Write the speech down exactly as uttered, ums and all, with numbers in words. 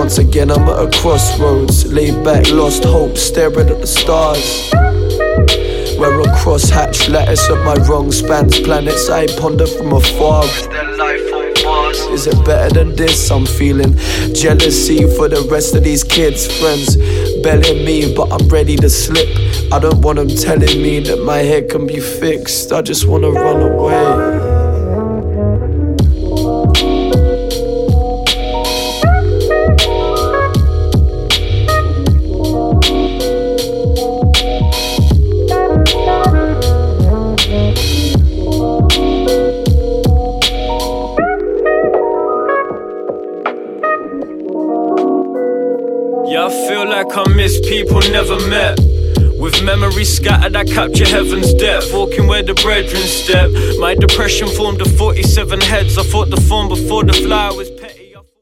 Once again I'm at a crossroads, laid back, lost hope, staring at the stars. Where a cross-hatched lattice of my wrong spans planets I ponder from afar. Is there life on Mars? Is it better than this? I'm feeling jealousy for the rest of these kids, friends belling me, but I'm ready to slip. I don't want them telling me that my head can be fixed. I just wanna run away. Yeah, I feel like I miss people never met. With memories scattered, I capture heaven's depth. Walking where the brethren step. My depression formed the forty-seven heads. I fought the form before the flowers.